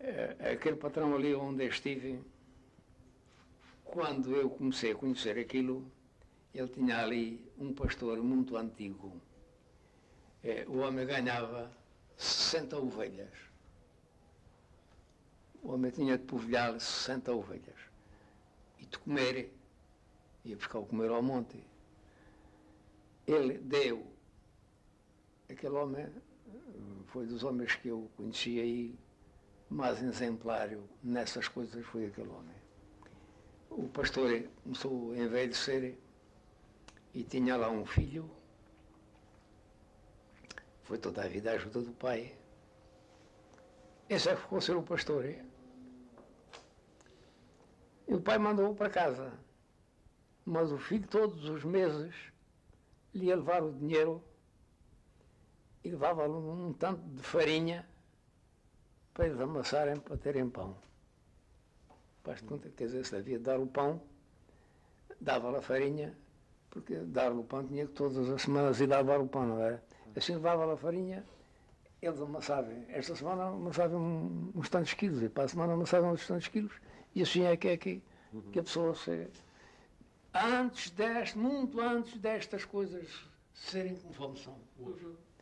aquele patrão ali onde eu estive, quando eu comecei a conhecer aquilo, ele tinha ali um pastor muito antigo. O homem ganhava 60 ovelhas. O homem tinha de povilhar 60 ovelhas. E de comer, ia buscar o comer ao monte. Ele deu, aquele homem foi dos homens que eu conheci aí, mais exemplário nessas coisas foi aquele homem. O pastor começou a envelhecer e tinha lá um filho, foi toda a vida a ajuda do pai. Esse é que ficou a ser o pastor. E o pai mandou-o para casa, mas o filho todos os meses lhe ia levar o dinheiro e levava-lhe um tanto de farinha para eles amassarem, para terem pão. Faz de conta, quer dizer, se havia de dar o pão, dava-lhe a farinha, porque dar-lhe o pão tinha que todas as semanas ir levar o pão, não era? Assim levava-lhe a farinha, eles amassavam. Esta semana amassavam uns tantos quilos, e para a semana amassavam uns tantos quilos, e assim é que a pessoa se... muito antes destas coisas serem conforme são hoje.